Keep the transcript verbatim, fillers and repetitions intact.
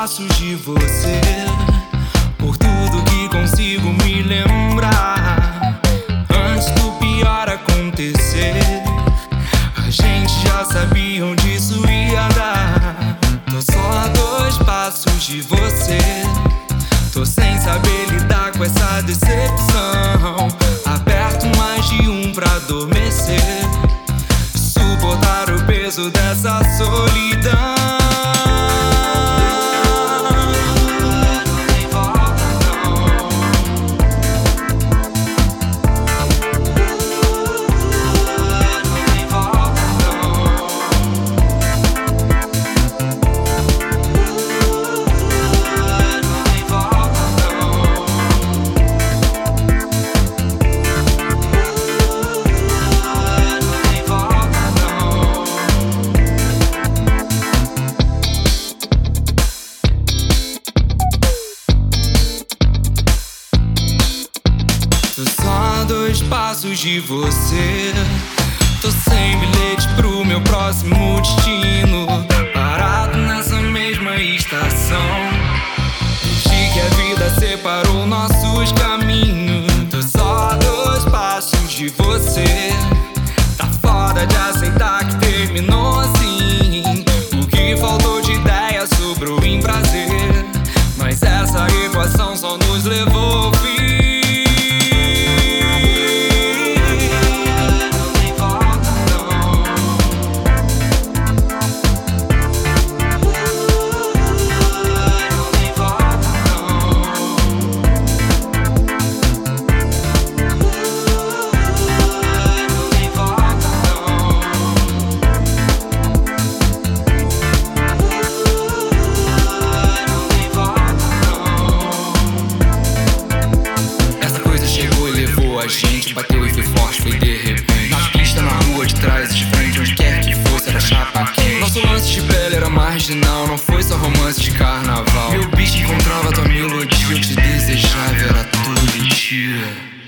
passos de você, por tudo que consigo me lembrar. Antes do pior acontecer, a gente já sabia onde isso ia dar. Tô só a dois passos de você, tô sem saber lidar com essa decepção. Aperto mais de um pra adormecer, suportar o peso dessa solidão. Tô só a dois passos de você, tô sem bilhete pro meu próximo destino, parado nessa mesma estação, desde que a vida separou nossos caminhos. Tô só a dois passos de você, tá foda de aceitar que terminou assim. O que faltou de ideia sobrou em prazer, mas essa equação só nos levou ao fim. A gente bateu e foi forte, foi de repente. Na pista, na rua, de trás, de frente, onde quer que fosse, era chapa quente. Nosso lance de pele era marginal, não foi só romance de carnaval. Meu beat encontrava tua melodia, eu te desejava, era tudo mentira.